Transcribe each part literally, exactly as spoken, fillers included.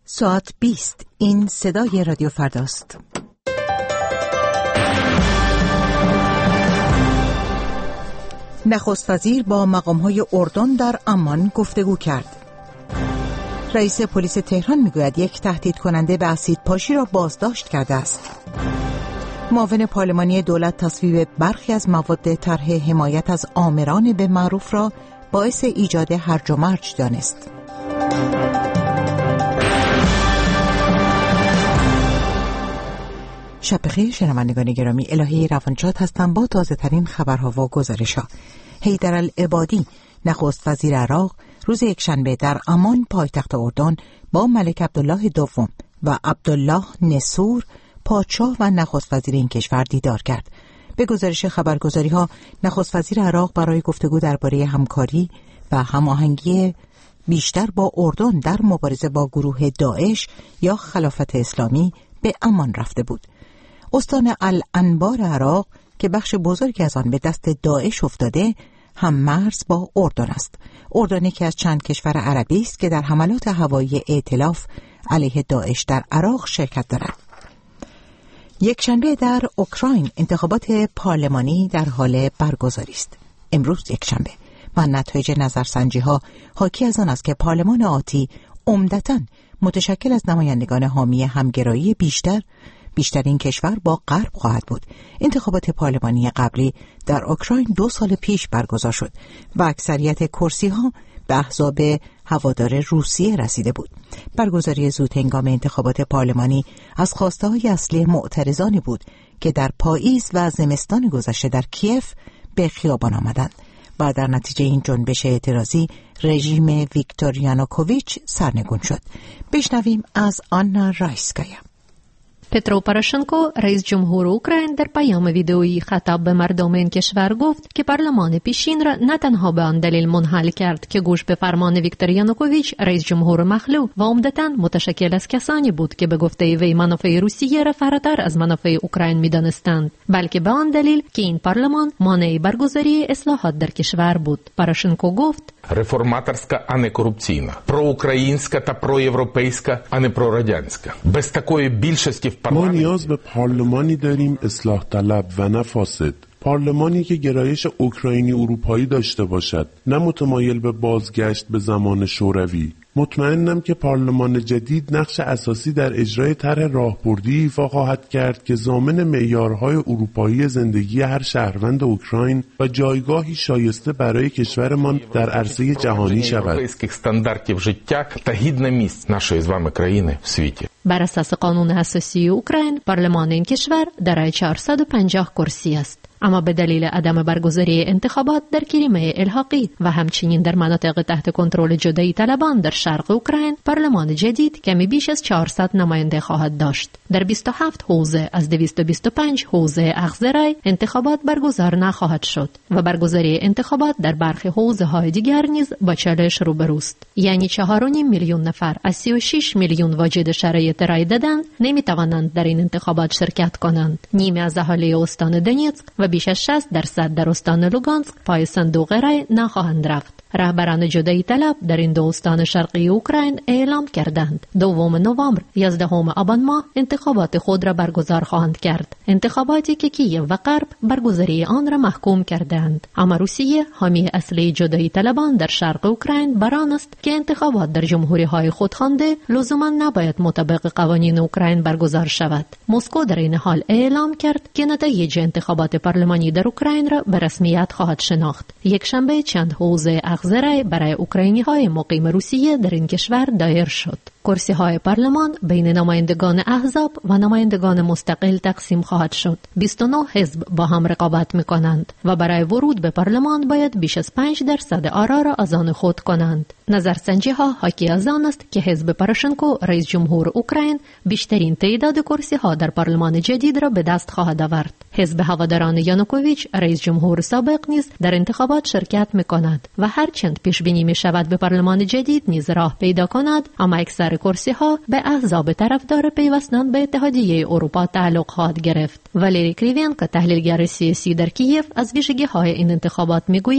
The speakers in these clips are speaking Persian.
ساعت بیست. این صدای رادیو فرداست. نخست وزیر با مقام‌های اردن در عمان گفتگو کرد. رئیس پلیس تهران میگوید یک تهدید کننده به اسیدپاشی را بازداشت کرده است. معاون پارلمانی دولت تصویب برخی از مواد طرح حمایت از آمران به معروف را باعث ایجاد هرج و مرج دانست. شب بخیر شنوندگان گرامی، الهی روانشاد هستم با تازه ترین خبرها و گزارش‌ها. حیدرالعبادی نخست وزیر عراق روز یکشنبه در عمان پایتخت اردن با ملک عبدالله دوم و عبدالله نصور پادشاه و نخست وزیر این کشور دیدار کرد. به گزارش خبرگزاری‌ها نخست وزیر عراق برای گفتگو درباره همکاری و هماهنگی بیشتر با اردن در مبارزه با گروه داعش یا خلافت اسلامی به عمان رفته بود. استان الانبار عراق که بخش بزرگی از آن به دست داعش افتاده هم مرز با اردن است. اردن یکی از چند کشور عربی است که در حملات هوایی ائتلاف علیه داعش در عراق شرکت دارد. یک شنبه در اوکراین انتخابات پارلمانی در حال برگزاری است. امروز یک شنبه و نتایج نظرسنجی‌ها حاکی از آن است که پارلمان آتی عمدتاً متشکل از نمایندگان حامی همگرایی بیشتر بیشترین کشور با غرب خواهد بود. انتخابات پارلمانی قبلی در اوکراین دو سال پیش برگزار شد و اکثریت کرسی‌ها به احزاب هوادار روسیه رسیده بود. برگزاری زود هنگام انتخابات پارلمانی از خواسته‌های اصلی معترضانی بود که در پاییز و زمستان گذشته در کیف به خیابان آمدند و در نتیجه این جنبش اعتراضی رژیم ویکتور یانوکوویچ سرنگون شد. بشنویم از آنا رایسکایا. پترو پاروشنکو رئیس جمهور اوکراین در پیام ویدئویی خطاب به مردم این کشور گفت که پارلمان پیشین را نه تنها به آن دلیل منحل کرد که گوش به فرمان ویکتور یانوکوویچ رئیس جمهور مخلوع و عمدتاً متشکل از کسانی بود که به گفته وی منافع روسیه را فراتر از منافع اوکراین می‌دانستند، بلکه به آن دلیل که این پارلمان مانع برگزاری اصلاحات در کشور بود. پاروشنکو گفت реформаторська, а не корупційна, проукраїнська та проєвропейська, а не прорадянська. Без такої більшості в парламенті ما نیاز به پارلمانی داریم اصلاح طلب و نه فاسد. پارلمانی که گرایش اوکراینی اروپایی داشته باشد، نه متمایل به بازگشت به زمان شوروی. مطمئنم که پارلمان جدید نقش اساسی در اجرای طرح راهبردی ایفا خواهد کرد که ضامن معیارهای اروپایی زندگی هر شهروند اوکراین و جایگاهی شایسته برای کشورمان در عرصه جهانی شود. بر اساس قانون اساسی اوکراین، پارلمان این کشور دارای چهارصد و پنجاه کرسی است. اما به دلیل عدم برگزاری انتخابات در کریمه الحاقی و همچنین در مناطق تحت کنترل جدایی طلبان در شرق اوکراین، پارلمان جدید کمی بیش از چهارصد نماینده خواهد داشت. در بیست و هفت حوزه از دویست و بیست و پنج حوزه اخذ رای انتخابات برگزار نخواهد شد و برگزاری انتخابات در برخی حوزه های دیگر نیز با چالش روبروست. یعنی چهار و نیم میلیون نفر از سی و شش میلیون واجد شرایط رای دادن نمیتوانند در این انتخابات شرکت کنند. نیمه از اهالی استان دونیتسک و بیش از شصت درصد در استان لوگانسک پای صندوق رای نخواهند رفت. رهبران جدایی طلب در این دو استان شرقی اوکراین اعلام کردند دوم نوامبر یازدهم آبان ماه انتخابات خود را برگزار خواهند کرد. انتخاباتی که کیف و غرب برگزاری آن را محکوم کردند. اما روسیه حامی اصلی جدایی طلبان در شرق اوکراین بران است که انتخابات در جمهوری های خودخوانده لزوما نباید مطابق قوانین اوکراین برگزار شود. مسکو در این حال اعلام کرد که نتایج انتخابات پارلمانی در اوکراین را به رسمیت خواهد شناخت. یک شنبه چند حوزه اخذ رای برای اوکراینی های مقیم روسیه در این کشور دایر شد. کرسی های پارلمان بین نمایندگان احزاب و نمایندگان مستقل تقسیم خواهد شد. بیست و نه حزب با هم رقابت می کنند و برای ورود به پارلمان باید بیش از پنج درصد آرا را از آن خود کنند. نظرسنجی ها حاکی از آن است که حزب پاروشنکو رئیس جمهور اوکراین بیشترین تعداد کرسی ها در پارلمان جدید را به دست خواهد آورد. حزب هواداران یانوکوویچ رئیس جمهور سابق نیز در انتخابات شرکت می کند و هرچند پیش بینی می شود به پارلمان جدید نیز راه پیدا کند، اما اکثر کرسی ها به احزاب طرفدار پیوستن به اتحادیه اروپا تعلق خواهد گرفت. والری کریوینکو تحلیلگر سیاسی در کیف از ویژگی های این انتخابات می گوید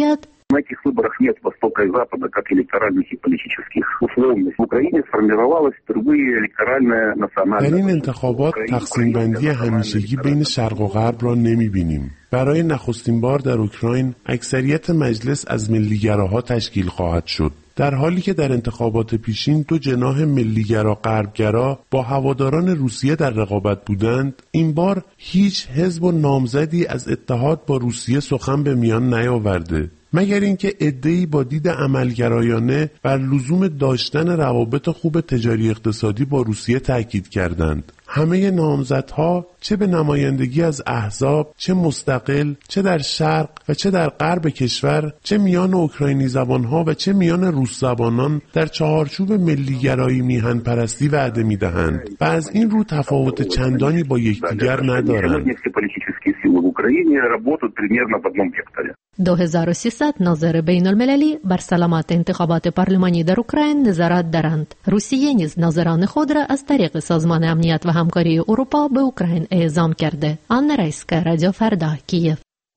На этих выборах нет Востока и Запада, как электоральных и политических условностей. В Украине сформировалась впервые электоральная национальная. در این انتخابات تقسیم بندی همیشگی بین شرق و غرب را نمی‌بینیم. برای نخستین بار در اوکراین اکثریت مجلس از ملیگراها تشکیل خواهد شد. در حالی که در انتخابات پیشین دو جناح ملیگرا غربگرا با هواداران روسیه در رقابت بودند، این بار هیچ حزب و نامزدی از اتحاد با روسیه سخن به میان نیاورده، مگر اینکه عده‌ای با دید عملگرایانه بر لزوم داشتن روابط خوب تجاری اقتصادی با روسیه تاکید کردند. همه نامزدها چه به نمایندگی از احزاب، چه مستقل، چه در شرق و چه در غرب کشور، چه میان اوکراینی زبانها و چه میان روس زبانان در چهارچوب ملیگرایی میهن پرستی وعده میدهند و از این رو تفاوت چندانی با یکدیگر ندارند. دو هزار و سیصد ناظر بین المللی بر سلامت انتخابات پارلمانی در اوکراین نظارت دارند. روسیه نیز ناظران خود را از طریق سازمان امنیت و همکاری اروپا به اوکراین اعزام کرده. آن رئیسک رادیو فردا کیف.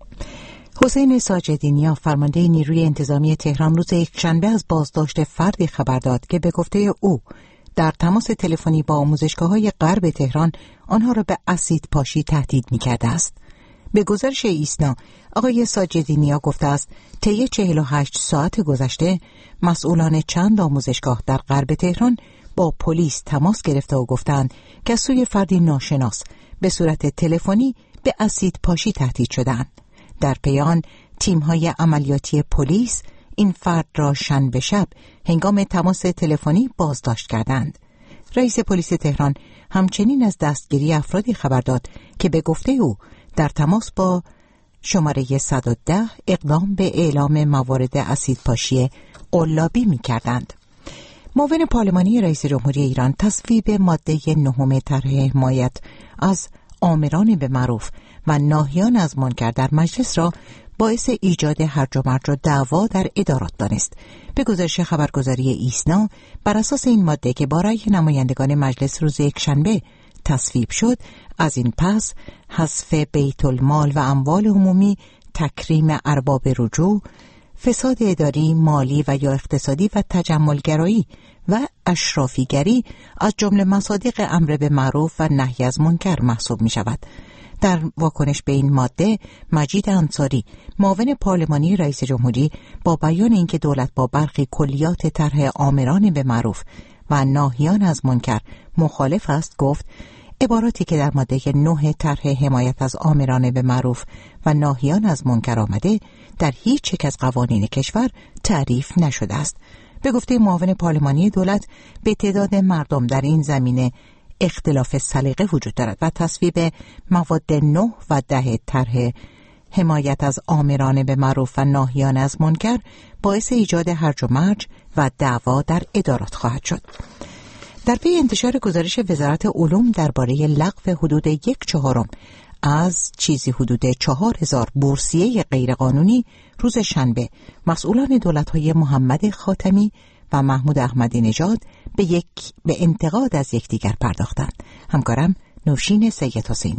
حسین ساجدینیا فرمانده نیروی انتظامی تهران روز یکشنبه از بازداشت فردی خبر داد که به گفته او در تماس تلفنی با آموزشگاه‌های غرب تهران آنها را به اسید پاشی تهدید می‌کرده است. به گزارش ایسنا، آقای ساجدینیا گفته است طی چهل و هشت ساعت گذشته مسئولان چند آموزشگاه در غرب تهران با پلیس تماس گرفته و گفتند که از سوی فردی ناشناس به صورت تلفنی به اسید پاشی تهدید شدند. در پی آن تیم‌های عملیاتی پلیس این فرد را شنبه شب هنگام تماس تلفنی بازداشت کردند. رئیس پلیس تهران همچنین از دستگیری افرادی خبر داد که به گفته او در تماس با شماره صد و ده اقدام به اعلام موارد اسیدپاشی قلابی می کردند. معاون پارلمانی رئیس جمهوری ایران تصویب ماده نهم طرح حمایت از آمران به معروف و ناهیان از منکر در مجلس را باعث ایجاد هرج و مرج و دعوا در ادارات دانست. به گزارش خبرگزاری ایسنا، بر اساس این ماده که با رأی نمایندگان مجلس روز یکشنبه تصویب شد، از این پس حذف بیت المال و اموال عمومی، تکریم ارباب رجوع، فساد اداری، مالی و یا اقتصادی و تجملگرایی و اشرافیگری از جمله مصادیق امر به معروف و نهی از منکر محسوب می شود. در واکنش به این ماده، مجید انصاری، معاون پارلمانی رئیس جمهوری، با بیان اینکه دولت با برخی کلیات طرح آمران به معروف و ناهیان از منکر مخالف است، گفت عباراتی که در ماده نه طرح حمایت از آمران به معروف و ناهیان از منکر آمده در هیچ یک از قوانین کشور تعریف نشده است. به گفته معاون پارلمانی، دولت به تعداد مردم در این زمینه اختلاف سلیقه وجود دارد و تصویب مواد نه و ده طرح حمایت از آمران به معروف و ناهیان از منکر باعث ایجاد هرج و مرج و دعوا در ادارات خواهد شد. در پی انتشار گزارش وزارت علوم درباره لغو حدود یک چهارم از چیزی حدود چهار هزار بورسیه غیرقانونی، روز شنبه مسئولان دولت‌های محمد خاتمی و محمود احمدی نژاد به یک به انتقاد از یکدیگر پرداختند. همکارم نوشین سید حسینی.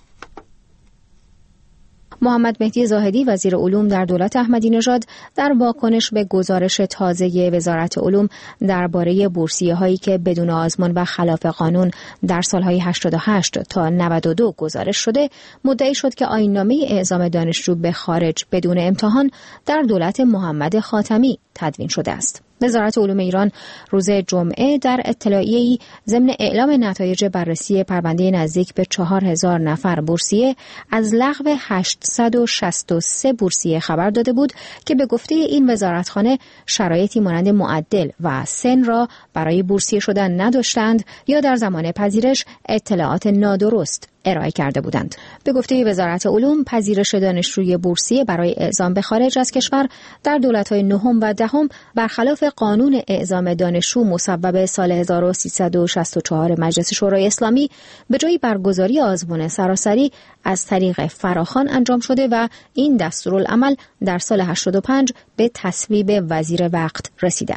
محمد مهدی زاهدی وزیر علوم در دولت احمدی نژاد در واکنش به گزارش تازه وزارت علوم درباره بورسیه هایی که بدون آزمون و خلاف قانون در سالهای هشتاد و هشت تا نود و دو گزارش شده، مدعی شد که آیین‌نامه اعزام دانشجو به خارج بدون امتحان در دولت محمد خاتمی تدوین شده است. وزارت علوم ایران روز جمعه در اطلاعیه‌ای ضمن اعلام نتایج بررسی پرونده نزدیک به چهار هزار نفر بورسیه از لغو هشتصد و شصت و سه بورسیه خبر داده بود که به گفته این وزارتخانه شرایطی مانند معدل و سن را برای بورسیه شدن نداشتند یا در زمان پذیرش اطلاعات نادرست ارائه کرده بودند. به گفته وزارت علوم، پذیرش دانشجوی بورسیه برای اعزام به خارج از کشور در دولت‌های نهم و دهم برخلاف قانون اعزام دانشجو مصوب سال هزار و سیصد و شصت و چهار مجلس شورای اسلامی به جای برگزاری آزمون سراسری از طریق فراخوان انجام شده و این دستورالعمل در سال هشتاد و پنج به تصویب وزیر وقت رسیده است.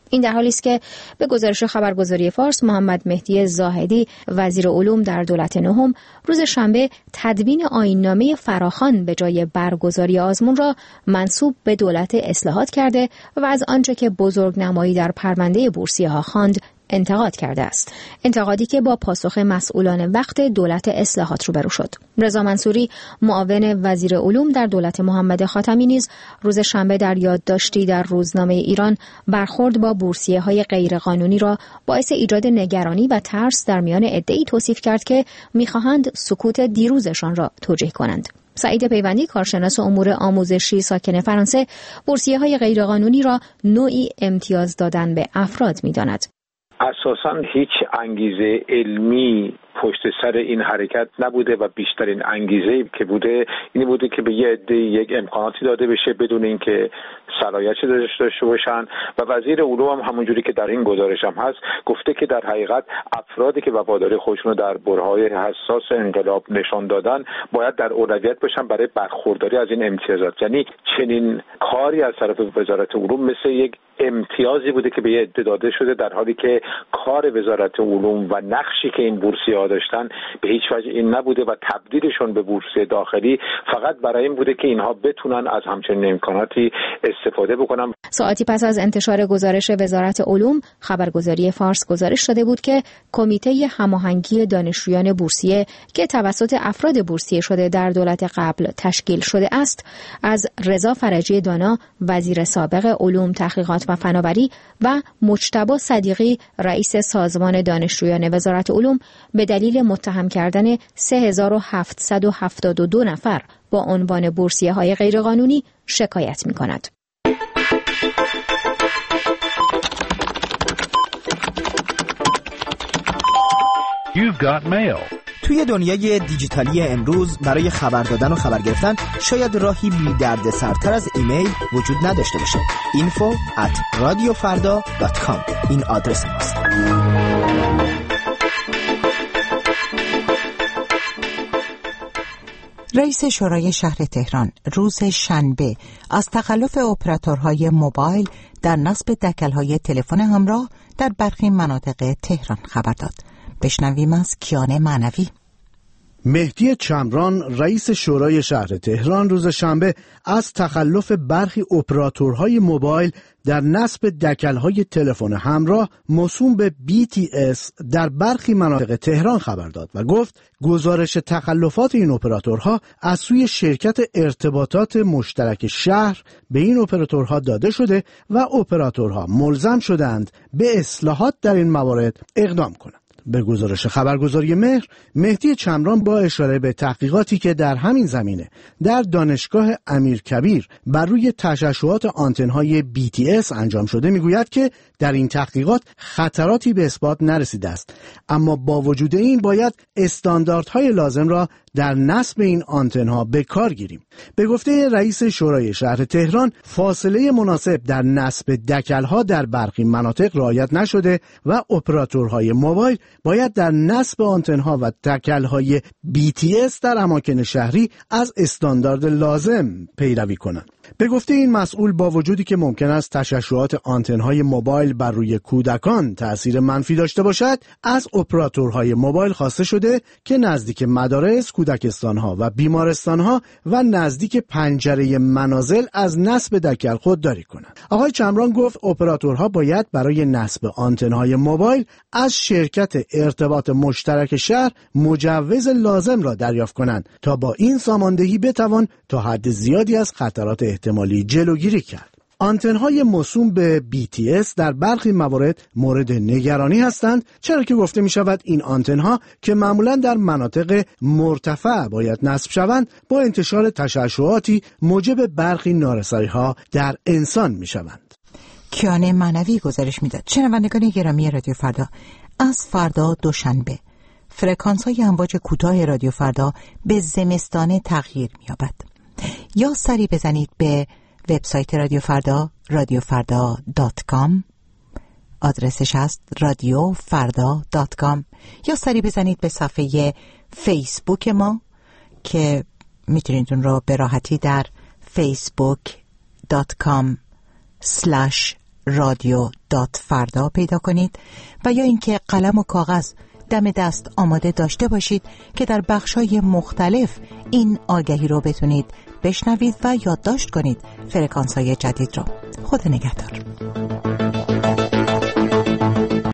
این در حالی است که به گزارش خبرگزاری فارس، محمد مهدی زاهدی وزیر علوم در دولت نهم روز شنبه تدوین آیین‌نامه فراخوان به جای برگزاری آزمون را منسوب به دولت اصلاحات کرده و از آنچه که بزرگنمایی در پرونده بورسیه‌ها خواند انتقاد کرده است. انتقادی که با پاسخ مسئولان وقت دولت اصلاحات روبرو شد. رضا منصوری معاون وزیر علوم در دولت محمد خاتمی نیز روز شنبه در یادداشتی در روزنامه ایران برخورد با بورسیه‌های غیرقانونی را باعث ایجاد نگرانی و ترس در میان عده‌ای توصیف کرد که می‌خواهند سکوت دیروزشان را توجیه کنند. سعید پیوندی، کارشناس امور آموزشی ساکن فرانسه، بورسیه‌های غیرقانونی را نوعی امتیاز دادن به افراد می‌داند. اساساً هیچ انگیزه علمی پشت سر این حرکت نبوده و بیشترین انگیزه که بوده این بوده که به یه عده یک امکاناتی داده بشه بدون اینکه صلاحیتی داشته باشن و وزیر علوم هم همونجوری که در این گزارش هم هست گفته که در حقیقت افرادی که وفاداری خودشون رو در برهه‌های حساس انقلاب نشان دادن باید در اولویت باشن برای برخورداری از این امتیازات. یعنی چنین کاری از طرف وزارت علوم مثل یک امتیازی بوده که به یه عده داده شده، در حالی که کار وزارت علوم و نقشی که این بورسیه‌ها داشتن به هیچ وجه این نبوده و تبدیلشون به بورسیه داخلی فقط برای این بوده که اینها بتونن از همچنین امکاناتی استفاده بکنن. ساعتی پس از انتشار گزارش وزارت علوم، خبرگزاری فارس گزارش داده بود که کمیته هماهنگی دانشجویان بورسیه که توسط افراد بورسیه شده در دولت قبل تشکیل شده است، از رضا فرجی دانا وزیر سابق علوم، تحقیقات و فناوری و مجتبی صدیقی رئیس سازمان دانشجویان وزارت علوم به دلیل متهم کردن سه هزار و هفتصد و هفتاد و دو نفر با عنوان بورسیه‌های غیرقانونی شکایت می‌کند. You've got mail. توی دنیای دیجیتالی امروز برای خبر دادن و خبر گرفتن شاید راهی بی درد سرتر از ایمیل وجود نداشته باشه. info at radiofarda dot com این آدرس ماست. رئیس شورای شهر تهران روز شنبه از تخلف اپراتورهای موبایل در نصب دکل‌های تلفن همراه در برخی مناطق تهران خبر داد. بشنویم از کیان معنوی. مهدی چمران رئیس شورای شهر تهران روز شنبه از تخلف برخی اپراتورهای موبایل در نصب دکل‌های تلفن همراه موسوم به بی تی اس در برخی مناطق تهران خبر داد و گفت گزارش تخلفات این اپراتورها از سوی شرکت ارتباطات مشترک شهر به این اپراتورها داده شده و اپراتورها ملزم شدند به اصلاحات در این موارد اقدام کنند. به گزارش خبرگزاری مهر، مهدی چمران با اشاره به تحقیقاتی که در همین زمینه در دانشگاه امیرکبیر بر روی تشعشعات آنتن‌های بی تی اس انجام شده میگوید که در این تحقیقات خطراتی به اثبات نرسیده است، اما با وجود این باید استانداردهای لازم را در نصب این آنتن‌ها به کار گیریم. به گفته رئیس شورای شهر تهران، فاصله مناسب در نصب دکل‌ها در برخی مناطق رعایت نشده و اپراتورهای موبایل باید در نصب آنتن‌ها و دکل‌های بی تی اس در اماکن شهری از استاندارد لازم پیروی کنند. به گفته این مسئول، با وجودی که ممکن است تشعشعات آنتن‌های موبایل بر روی کودکان تأثیر منفی داشته باشد، از اپراتورهای موبایل خواسته شده که نزدیک مدارس، کودکستان‌ها و بیمارستان‌ها و نزدیک پنجره منازل از نصب دکل خودداری کنند. آقای چمران گفت اپراتورها باید برای نصب آنتن‌های موبایل از شرکت ارتباط مشترک شهر مجوز لازم را دریافت کنند تا با این ساماندهی بتوان تا حد زیادی از خطرات احتمالی جلوگیری کرد. آنتن‌های موسوم به بی تی اس در برخی موارد مورد نگرانی هستند، چرا که گفته می شود این آنتن‌ها که معمولاً در مناطق مرتفع باید نصب شوند، با انتشار تشعشعاتی موجب برخی نارسایی‌ها در انسان می شوند. کیان معنوی گزارش میداد. شنوندگان گرامی رادیو فردا، از فردا دوشنبه فرکانس‌های امواج کوتاه رادیو فردا به زمستانه تغییر می‌یابد. یا سری بزنید به وبسایت رادیو فردا رادیو فردا دات کام، آدرسش هست رادیو فردا دات کام، یا سری بزنید به صفحه فیسبوک ما که میتونید اون رو به راحتی در فیسبوک دات کام سلش رادیو دات فردا پیدا کنید و یا اینکه قلم و کاغذ دم دست آماده داشته باشید که در بخش‌های مختلف این آگهی رو بتونید بشنوید و یادداشت کنید فرکانس‌های جدید رو. خدا نگهدار.